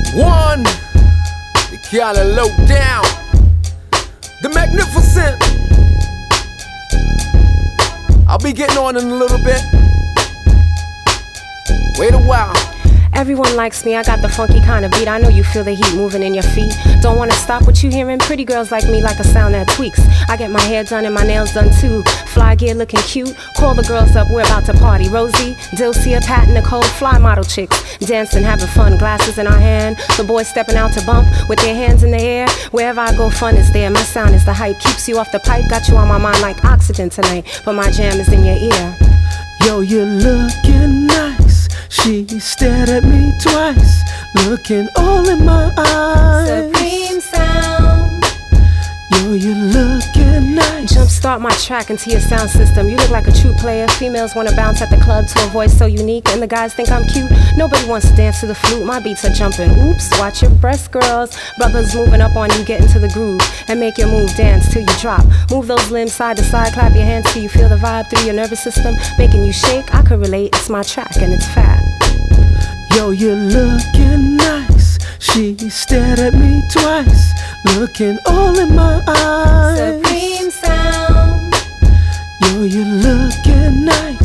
One, the Kiala Low Down, the Magnificent. I'll be getting on in a little bit. Wait a while. Everyone likes me, I got the funky kind of beat. I know you feel the heat moving in your feet. Don't wanna stop what you hearing. Pretty girls like me like a sound that tweaks. I get my hair done and my nails done too. Fly gear looking cute. Call the girls up, we're about to party. Rosie, Dilcia, Pat, Nicole, fly model chicks. Dancing, having fun, glasses in our hand. The boys stepping out to bump with their hands in the air. Wherever I go, fun is there. My sound is the hype, keeps you off the pipe. Got you on my mind like oxygen tonight. But my jam is in your ear. Yo, you're looking nice. She stared at me twice, looking all in my eyes. Supreme sound. Yo, you're looking nice. Jumpstart my track into your sound system. You look like a true player. Females wanna bounce at the club to a voice so unique, and the guys think I'm cute. Nobody wants to dance to the flute. My beats are jumping. Oops, watch your breasts, girls. Brothers moving up on you, get into the groove and make your move. Dance till you drop. Move those limbs side to side. Clap your hands till you feel the vibe through your nervous system, making you shake. I could relate. It's my track and it's fat. Yo, you're looking nice. She stared at me twice, looking all in my eyes. Supreme sound. Yo, you're looking nice.